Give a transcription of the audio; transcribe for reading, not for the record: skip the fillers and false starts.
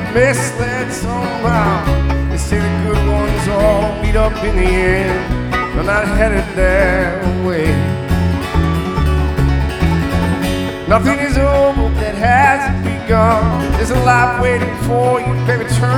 misled somehow. They say the good ones all meet up in the end. They're not headed that way. Nothing is over that hasn't begun. There's a life waiting for you, baby, turn